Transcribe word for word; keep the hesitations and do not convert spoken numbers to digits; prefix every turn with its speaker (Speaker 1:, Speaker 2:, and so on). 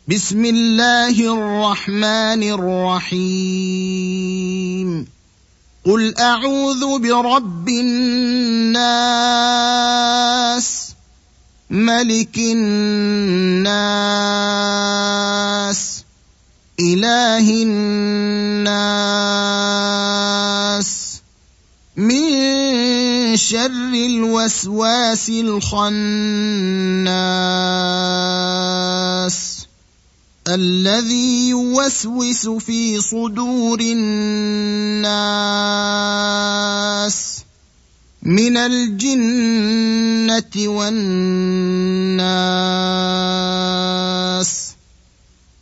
Speaker 1: بسم الله الرحمن الرحيم قل أعوذ برب الناس ملك الناس إله الناس من شر الوسواس الخناس الذي يوسوس في صدور الناس من الجنة والناس.